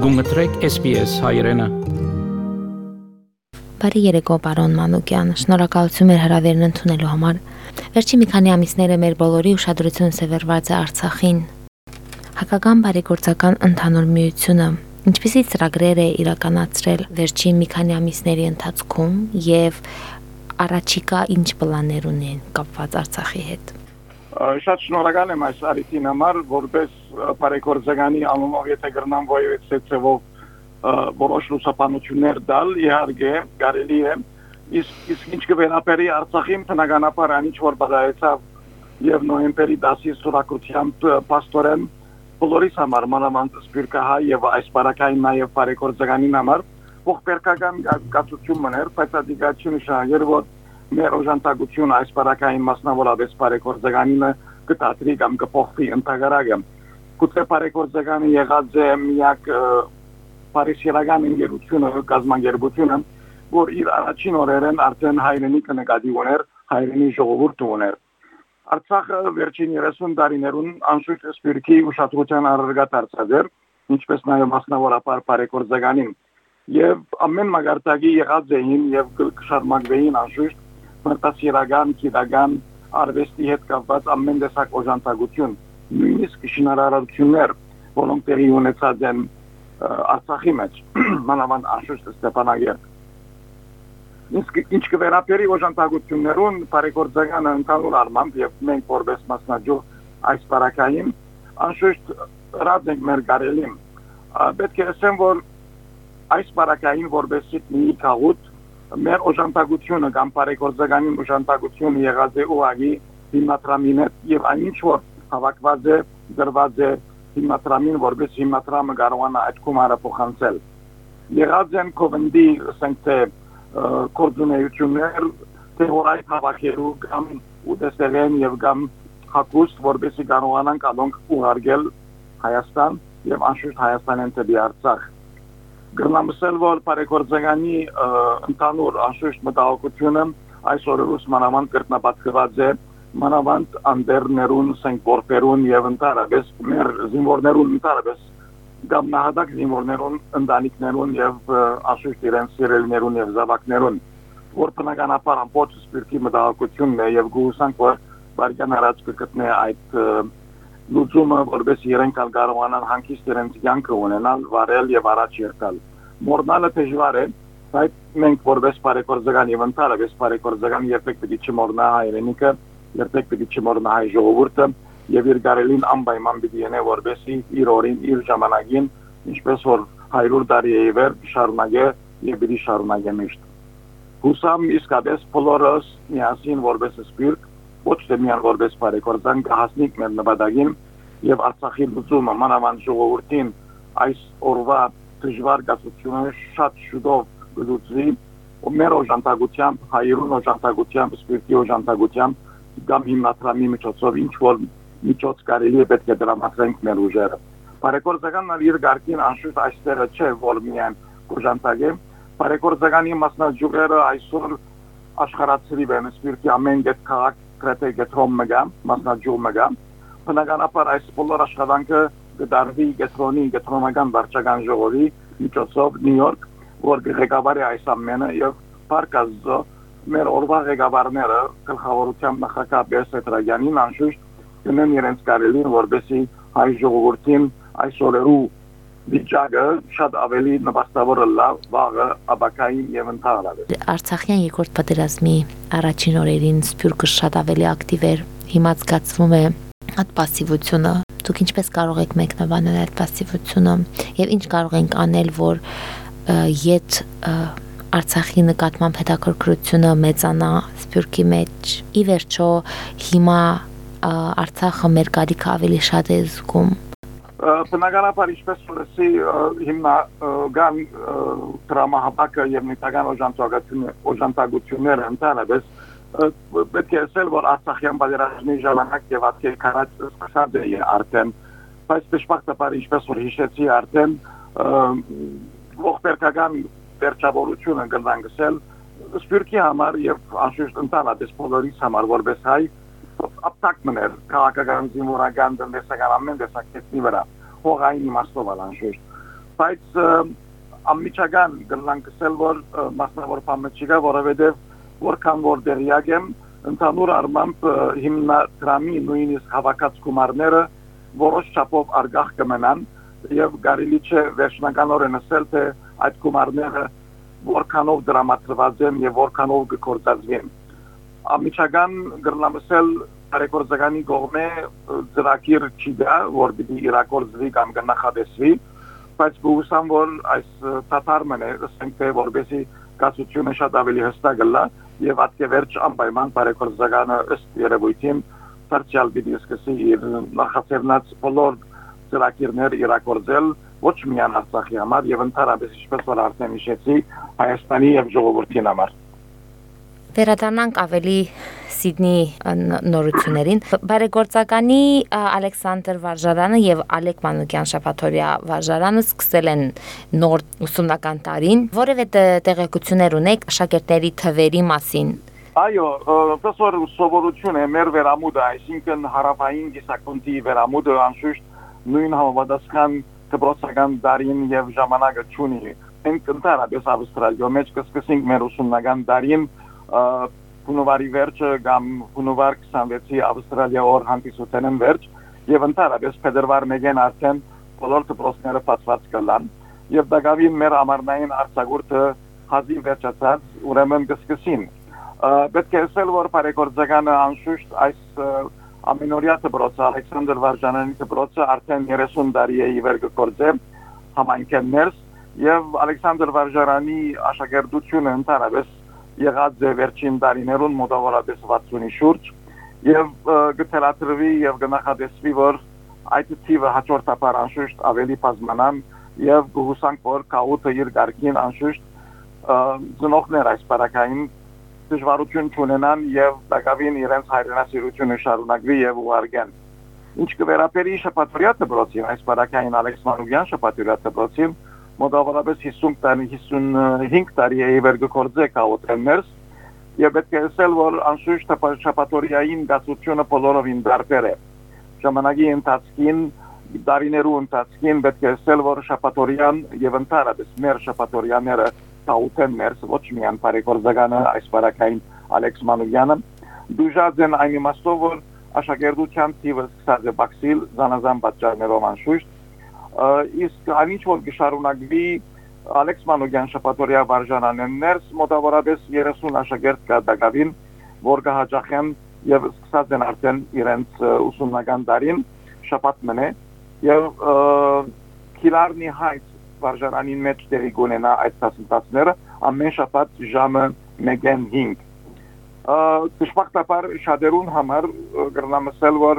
Գումտրեք SPS հայրենը։ Բարի երեկո, պարոն Մանուկյան, շնորհակալություն մեր հրավերն ընդունելու համար։ Վերջին մի քանի ամիսները մեր բոլորի ուշադրությունը սևեռված է Արցախին։ Հայկական բարեգործական ընդհանուր միությունը ինչպիսի ծրագրեր է իրականացրել վերջին մի քանի ամիսների ընթացքում եւ առաջիկա ինչ պլաններ ունեն կապված Արցախի հետ։ Շատ շնորհակալ եմ այս արիթին համար, որպես բարեգործականի անունով եթե գրնամ ոյեցեցեվով որոշ լուսաբանություններ տալ, իհարկե կարելի է, իսկ ինչ կվերապերի Արցախին բնականաբար ինչ որ բացայեցավ եւ նոյեմբերի 10-ի սուրակությամբ պաստորեն բոլորիս համար մանավանդ սպիրկահայ եւ այս բարակային նաեւ բարեգործականին համար ողբերգական կացություն մներ, բայց ադիգացիոն շահեր որ մեր օժանդակությունը այս բարակային մասնավորապես բարեգործականինը կդատրի կամ կփոխվի ընդհանրակը գուցե բարեգործականը եղած է միակ բարիսիրական ընկերությունը գազམ་ագերբությունը որ իր առաջին օրերեն արդեն հայրենիքը նկատի ուներ հայրենի ժողովուրդը ուներ Արցախը վերջին 30 տարիներուն անշուշտ սպիրկի ուշադրության առարկա դարձած էր ինչպես նաև մասնավորապես բարեգործականին եւ ամեն մագարտակի եղած էին եւ կշարունակվեին անշուշտ մարտահրավերական գիտական արվեստի հետ կապված ամեն տեսակ օժանդակություն նույնիսկ շինարարություններ որոնք տեղի ունեցած են Արցախի մեջ մանավանդ անշուշտ Ստեփանագերտ Իսկ ինչ կվերապերի օժանդակություններուն բարեգործականը ընդհանուր առմամբ եւ մենք որպես մասնաճյուղ այս բարակային անշուշտ ռադ ենք մեր կարելին պետք է ասեմ որ այս բարակային որպես մի քաղուտ մեր օժանդակությունը կամ բարեգործականի օժանդակությունը եղած է ուղղակի հիմնադրամին եւ այնինչ որ հավաքված է դրված է հիմնադրամին որպես հիմնադրամը կարողանա այդ կոմարը փոխանցել եղած են կովնդի ասենք թե կորձունեություններ թեորիայ հավաքելու կամ ուտեստերեն եւ կամ հակուստ որպեսզի կարողանան կանոնք ուղարկել Հայաստան եւ անշուշտ Հայաստանեն դեպի Արցախ Գրնամսել որ բարեգործականի ընդհանուր անշուշտ մտահոգությունը այսօր ուսմանավանդ կրտնապատկված է մանավանդ անդերներուն սենկորպերուն եւ ընդհանրապես մեր զինվորներուն ընդհանրապես կամ նահատակ զինվորներուն ընտանիքներուն եւ անշուշտ իրենց սիրելիներուն եւ զավակներուն որ բնականաբար ամբողջ սպիրկի մտահոգությունն է եւ գուսանք որ բարեկան առաջ կգտնե այդ լուծումը որպես իրենք կարողանան հանգիստ իրենց կյանքը ունենալ վարել եւ առաջ եկալ մորնալը դժվար է բայց մենք որպես բարեգործական եւ ընդհանրապես բարեգործական երբեք պիտի չմոռնա հայրենիքը երբեք պիտի չմոռնա հայ ժողովուրդը եւ իր գարելին անպայման պիտի ենե որպեսի իր օրին իր ժամանակին ինչպես որ 100 տարի է վեր շարունակե եւ պիտի շարունակե միշտ հուսամ իսկապես բոլորս միասին որպես սպիրտ ոչ թե միան որպես բարեգործական կհասնենք մեր նպատակին եւ Արցախի լուծումը մանավանդ ժողովրդին այս օրվա դժվար գացությունը շատ շուտով գլուծվի ու մեր օժանդակությամբ հայրուն օժանդակությամբ սպիրտի օժանդակությամբ կամ հիմնադրամի միջոցով ինչ որ միջոց կարելի է պետք է դրամատրենք մեր ուժերը բարեգործականն իր գարկին անշուշտ այստեղը չէ որ միայն օժանդակ է բարեգործականի մասնաճյուղերը այսօր աշխարհացրիվ են սպիրտի ամեն քաղաք գրեթե գետրոն մգա մասնաճյուղ մգա բնականաբար այս բոլոր աշխատանքը կդարվի գետրոնական վարչական ժողովի միջոցով Նյու Յորք որ ղեկավարի այս ամենը եւ պարկազո մեր օրվա ղեկավարները գլխավորությամբ նախագահ Բեսետրագյանին անշուշտ կնեն իրենց կարելին որպեսի հայ ժողովրդին այս օրերու վիճակը շատ ավելի նպաստավոր լավ վաղը աբակային եւ ընդհանրապես Արցախյան երկրորդ պատերազմի առաջին օրերին սպյուրքը շատ ավելի ակտիվ էր հիմա զգացվում է այդ пассивությունը դուք ինչպես կարող եք մեկնաբանել այդ пассивությունը եւ ինչ կարող ենք անել որ իդ Արցախի նկատմամբ հետաքրքրությունը մեծանա սպյուրքի մեջ ի վերջո հիմա Արցախը մեր կարիքը ավելի շատ է զգում բնականաբար ինչպես որսի հիմնական դրամահապակը եւ նյութական օժանդակությունները ընդհանրապես պետք է ասել որ Արցախյան պատերազմի ժամանակ եւ ապա քարած սկսած է արդեն բայց դժբախտաբար ինչպես որ հիշեցի արդեն ողբերգական վերջավորությունը կնանք ասել սպյուրքի համար եւ անշուշտ ընդհանրապես բոլորիս համար որպես հայ ապտակ մներ քաղաքական զինվորական տնտեսական ամեն տեսակետի վրա հողային իմաստով անշուշտ Բայց ամիջական գնանք ասել որ մասնավոր բամեջիկա որովհետև որքան որ դերյակ եմ ընդհանուր առմամբ հիմնադրամի նույնիսկ հավաքած գումարները որոշ չափով արգախ կմնան եւ կարելի չէ վերջնականորեն ասել թե այդ գումարները որքանով դրամատրված են եւ որքանով կգործածվեն ամիջական գրնամսել ռեկորդականի կողմէ ծրագիր չի դա որ պիտի իրագործվի կամ կնախադեсվի բայց գուսամ որ այս տաթարմն է ասենք թե որբեսի կացությունը շատ ավելի հստակ գլա եւ ատկե վերջ անպայման ռեկորդականը ըստ երևույթին սարճալ պիտի սկսի իր նախաձեռնած բոլոր ծրագիրներ իրագործել ոչ միայն Արցախի համար եւ ընդհանրապես ինչպես որ արդեն հիշեցի Հայաստանի եւ ժողովրդի համար Վերադառնանք ավելի Սիդնի նորություններին բարեգործականի Ալեքսանդր Վարժարյանը եւ Ալեք Մանուկյան Շապաթորյա Վարժարյանը սկսել են նոր ուսումնական տարին որևէ տեղեկություններ ունեք աշակերտների թվերի մասին Այո, professor սովորություն է մեր վերամուտը, այսինքն հարավային գիսակոնտի վերամուտը անշուշտ նույն համապատասխան դպրոցական դարին եւ ժամանակը չունի։ Մենք ընդհանրապես Ավստրալիայում մեջ կսկսենք մեր ուսումնական դարին հունվարի վերջը կամ հունվար 26-ի Ավստրալիա օր հանդիսության վերջ եւ ընդհանրապես փետրվար 1-ին արդեն բոլոր դպրոցները բացված կլան եւ դակավին մեր ամառնային արձակուրդը հազիվ վերջացած ուրեմն կսկսին Պետք է ասել որ բարեգործականը անշուշտ այս ամենօրյա դպրոցը Ալեքսանդր Վարժանյանի դպրոցը արդեն 30 տարի է իվեր գործել համայնքներս եւ Ալեքսանդր Վարժարյանի աշակերտությունը ընդհանրապես եղած է վերջին տարիներուն մոտավորապես 60-ի շուրջ եւ գտելատրվի եւ գնահատեսվի որ այդ թիվը հաջորդաբար անշուշտ ավելի բազմանան եւ գուսանք որ կաուտը իր գարկին անշուշտ ծնողներ այս բարակային դժվարություն չունենան եւ դակավին իրենց հայրենասիրությունը շարունակվի եւ ուղարկեն։ Ինչ կվերապերի շապաթորյա դպրոցին, այս բարակային Ալեքս Մանուկյան շապաթորյա դպրոցին, մոտավորապես 55 տարի է իվեր գործե կաուտներս եւ պետք է ասել որ անշուշտ շապաթորյային գացությունը բոլորովին դարբեր է։ Ժամանակի ընթացքին, դարիներու ընթացքին պետք է ասել որ շապաթորյան եւ ընդհանրապես մեր շապաթորյաները Տաուտեններս ոչ միայն բարեգործականը այս բարակային Ալեքս Մանուկյանը դուժած են այն իմաստով որ աշակերտության թիվը սկսած է բացիլ զանազան պատճառներով անշուշտ իսկ այնինչ որ գշարունակվի Ալեքս Մանուկյան շապաթորյա վարժանաներս մոտավորապես 30 աշակերտ կա դակավին որ կհաջախեն եւ սկսած են արդեն իրենց ուսումնական տարին շաբաթ մնե եւ Քիլարնի հայց վարժարանին մեջ տեղի կունենա այդ դասընթացները ամեն շաբաթ ժամը 1:05 Դժբախտաբար շատերուն համար կրնամսել որ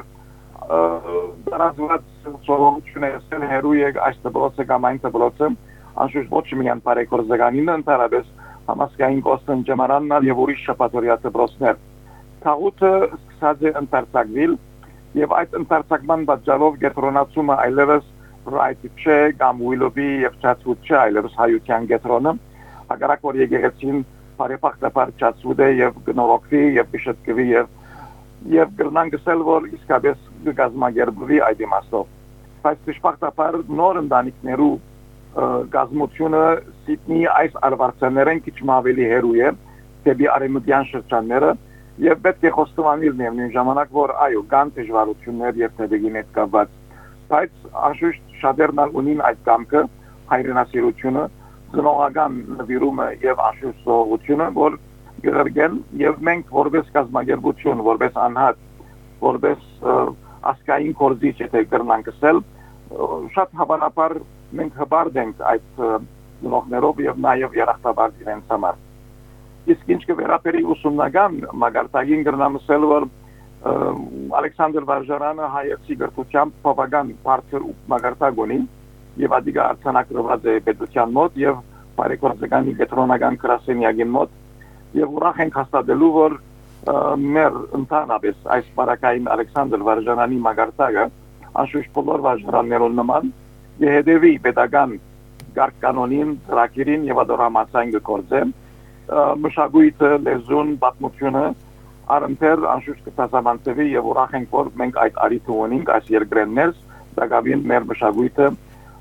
դարազված սովորություն է ասել հերու եք այս դպրոցը կամ այն դպրոցը անշուշտ ոչ միայն բարեգործականին ընդհանրապես համասկային կոստն ջմարաննալ եւ ուրիշ շաբաթօրյա դպրոցներ Թաղուտը սկսած է ընթերցակվել եւ այդ ընթերցակման պատճառով գետրոնացումը այլևս Right չէ կամ Willoughby եւ Chatswood չէ այլևս հայության գետրոնը հակառակ որ եկեղեցին բարեփոխտաբար Chatswood է եւ գնորոքվի եւ բիշտկվի եւ գրնանք ասել որ իսկապես գազագերբվի այդ իմաստով բայց դժբախտաբար նոր ընտանիքներու գազմությունը Սիդնի այս արվարձաներեն քիչ ավելի հեռու է դեպի արևմտյան շրջանները եւ պետք է խոստովանել նույն ժամանակ որ այո կան դժվարություններ եւ դեպի հետ կապված բայց անշուշտ շատերն ունին այդ կամքը հայրենասիրությունը ծնողական նվիրումը եւ անշուշտ սովորությունը որ գերգեն եւ մենք որպես կազմակերպություն որպես անհատ որպես ասկային կորզիչ եթե կրնանք ասել շատ հավանաբար մենք հբարդ ենք այդ ծնողներով եւ նաեւ երախտաբար իրենց համար իսկ ինչ կվերապերի ուսումնական մագարտագին կրնամ ասել որ Ալեքսանդր Վարժարյանը հայեցի գրթությամբ բավական բարձր մագարտակ ունի եւ ադիգա արձանագրված է պետության մոտ եւ բարեգործականի կենտրոնական գրասենյակի մոտ եւ ուրախ ենք հաստատելու որ մեր ընդհանրապես այս բարակային Ալեքսանդր Վարժարյանի մագարտակը անշուշտ բոլոր վարժարաններուն նման եհդեվի պետական գարկանոնին ծրագիրին եւ ադորամասային գործեն մշակույթը լեզուն պատմությունը Արմտեր անշուշտ կտասամանցվի եւ ուրախ ենք որ մենք այդ արիթը ունենք այս երկրներս դակավին մեր մշակույթը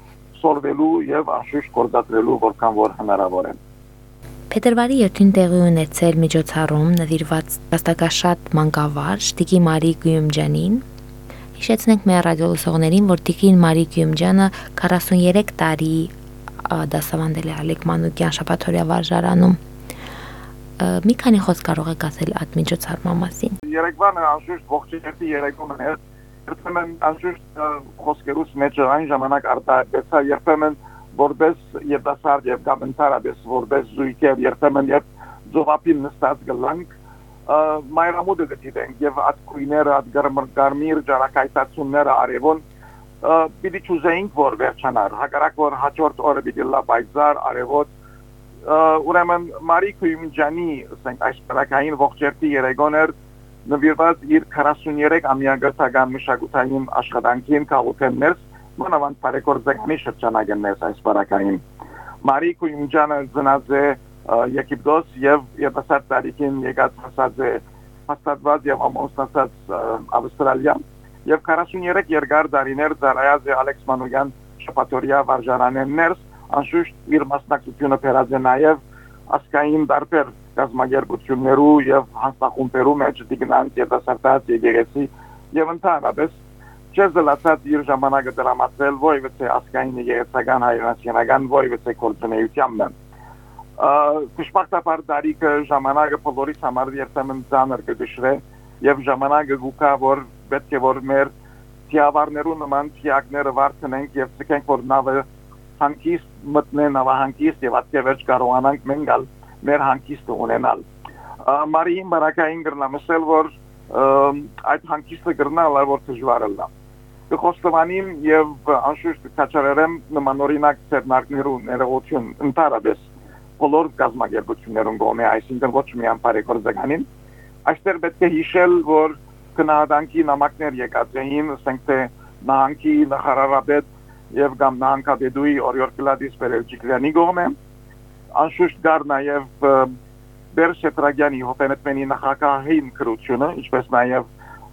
սորվելու եւ անշուշտ գործադրելու որքան որ հնարավոր է։ Փետրվարի 7-ին տեղի ունեցել միջոցառում նվիրված վաստակաշատ մանկավարժ Տիկի Մարի Գյումջանին։ Հիշեցնենք մեր ռադիոլսողներին, որ Տիկին Մարի Գյումջանը 43 տարի դասավանդել է Ալեք Մանուկյան շաբաթօրյա վարժարանում։ Մի քանի խոսք կարող եք ասել այդ միջոցառման մասին։ Երեկվանը անշուշտ ողջերթի երեկոն էր։ Երբեմն անշուշտ խոսքերուց մեջ այն ժամանակ արտահայտվեցա երբեմն որպես երդասարդ եւ կամ ընդհանրապես որպես զույգեր երբեմն երբ ծովափին նստած գլանք մայրամուտը գտենք եւ այդ քույները այդ գարմիր ջարակայտացումները արևոն պիտի ճուզեինք որ վերջանար հակառակ որ հաջորդ օրը պիտի լա բայզար արևոտ ուրեմն Մարի Գյումջանի ասենք այս պարակային ողջերթի երեկոներ նվիրված իր 43-ամյա գտական մշակութային աշխատանքին քաղաքներս մանավանդ բարեգործականի շրջանակներս այս պարակային Մարի Գյումջանը ծնած է Եգիպտոս եւ երբասար տարիքին եկած հասած է հաստատված եւ ամուսնացած Ավստրալիա եւ 43 երկար տարիներ ծառայած է Ալեք Մանուկյան շաբաթօրյա վարժարաններս անշուշտ իր մասնակցությունը բերած է նաեւ ասկային դարբեր գազագերբություններու եւ հանձնախումբերու մեջ դիգնանց երդասարտած եկեղեցի եւ ընդհանրապես չզլացած իր ժամանակը դրամացել ոյվեցե ասկային եկեղեցական հայրենասենական ոյվեցե կորձունեությամբ Կշպարտապար դարիքը ժամանակը բոլորիս համար երբեմն ծանր կգշրե եւ ժամանակը գուկա որ պետք է որ մեր թիավարներու նման թիակները վարդնենք եւ ցկենք որ նավը հանգիստ մտնեն նավահանգիստ եւ ատկեվերջ կարողանանք մենգալ մեր հանգիստը ունենալ Մարիին բարակային գրնամսել որ այդ հանգիստը գրնալը որ դժվար է Կխոստովանիմ եւ անշուշտ կաչարերեմ նմանօրինակ ծերնակներու ներողություն ընդհանրապես բոլոր գազագերբություններուն գոնե այսինքն ոչ միայն բարեգործականին այստեղ պետք է հիշել որ քնահատանքի նամակներ եկած էին ասենք թե նահանգի նախարարապետ եւ կամ նահանգապետուի օրիորկլադիս Պերելջիկյանի կողմէ անշուշտ գար նաեւ Բերշետրագյանի հոբենետմենի նախագահային քրությունը ինչպես նաեւ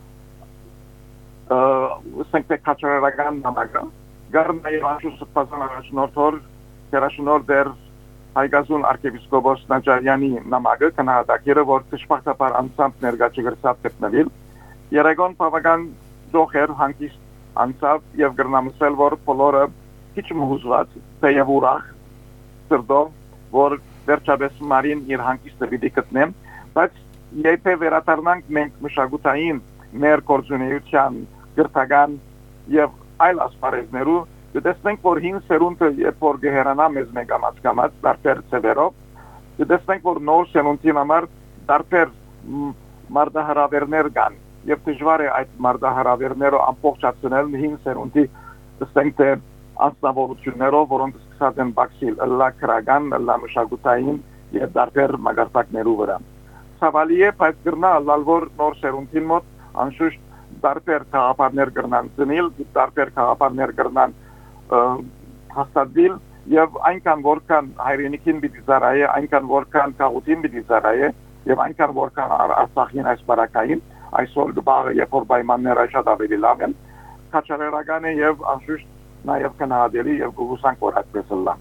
ասենք թե քաչարական նամակը գար նաեւ անշուշտ սպասան առաջնորդոր Կերաշնոր դեր Հայգազուն arczepiskopos Նաջարյանի նամակը քնահատակիրը որ դժբախտաբար անցամբ ներկա չգրծած գտնվել Երեգոն բավական դոխեր հանգիստ անցավ եւ գրնամսել որ բոլորը քիչ մհուզված թեև ուրախ սրտով որ վերջապես Մարին իր հանգիստը պիտի գտնեմ բայց եթե վերադառնանք մենք մշակութային մեր գործունեության գրթական եւ այլ ասպարեզներու դեսնենք որ հին սերունդը երբ որ գերանա մեզ մեգամասկամած դարբեր ծևերով դեսնենք որ նոր սերունդին համար դարբեր մարտահրավերներ կան եւ դժվար է այդ մարտահրավերները ամբողջացնել հին սերունդի դեսնենք թե անձնավորություններով որոնք սկսած են բացիլ լա քրական լա մշակութային եւ դարբեր մագարտակներու վրա ցավալի է բայց գրնա լալվոր նոր սերունդին մոտ անշուշտ դարբեր քաղաքներ կրնան ծնիլ դարբեր քաղաքներ կրնան հաստատվել եւ այնքան որքան հայրենիքին պիտի զարայե այնքան որքան քաղաքին պիտի զարայե եւ այնքան որքան Արցախին այս բարակային այսօր դբաղը երբ որ պայմանները շատ ավելի լավ են քաչարերական է եւ անշուշտ նաեւ կնահատելի եւ գուսանք որ այդպես լա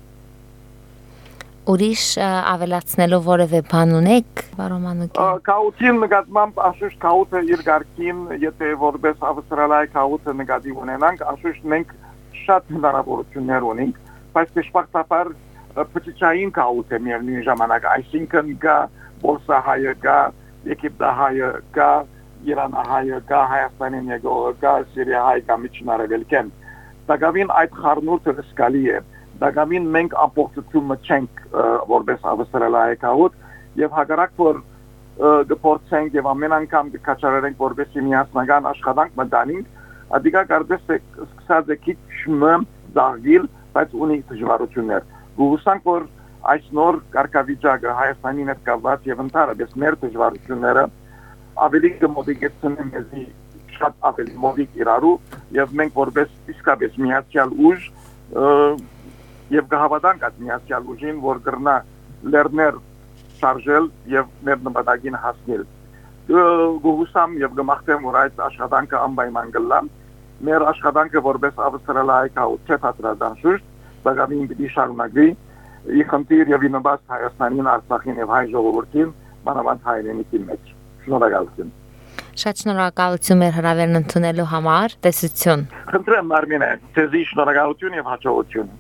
Ուրիշ ավելացնելով որևէ բան ունեք Վարոմանուկյան Քաղաքին նկատմամբ անշուշտ քաղաքը իր ղարքին եթե որպես ավստրալիայի քաղաքը նկատի ունենանք անշուշտ մենք շատ հնարավորություններ ունենք, բայց դժբախտաբար փոքրային քաղաք է միևնույն ժամանակ, այսինքն կա Բոլսահայը, կա Եգիպտահայը, կա Իրանահայը, կա Հայաստանին եկողը, կա Սիրիահայը, կա Միջնարևելքեն։ Դակավին այդ խառնուրդը զգալի է։ Դակավին մենք ամբողջությունը չենք որպես ավստրալիայի քաղաք եւ հակառակ որ դպորտենք եւ ամեն անգամ կկաչարենք որպես միասնական աշխատանք մտանենք Adică կարծես սկսած է քիչ դաղիլ, բայց ունի դժվարություններ։ Գուսանք որ այս նոր կարգավիճակը Հայաստանին հետ կապված եւ ընդհանրապես մեր դժվարությունները ավելի կմոտիկեցնեն մեզի շատ ավելի մոտիկ իրարու եւ մենք որպես իսկապես միացյալ ուժ եւ կհավատանք այդ միացյալ ուժին որ կրնա լեռներ շարժել եւ մեր նպատակին հասնել։ Գուսամ եւ գմախտեմ որ այդ աշխատանքը անպայման կլա մեր աշխատանքը որպես ավստրալիայի քաղաք չհատրադանշուշտ Բաղավին պիտի շարունակվի։ Իխնդիր եւ ինովաստ Հայաստանին, Արցախին եւ հայ ժողովրդին մանավանդ հայրենիքի մեջ։ Շնորհակալություն։ Շատ շնորհակալություն մեր հրավերն ընդունելու համար։ Տեսություն։ Խնդրեմ Մարմինե, ցեզի շնորհակալություն եւ հաջողություն։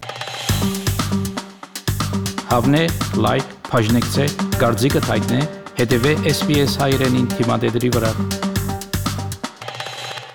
Հավնե, լայք, բաժնեկցե, դարձիկը թայտնե, հետևե SBS հայրենին թիմադեդրի վրա։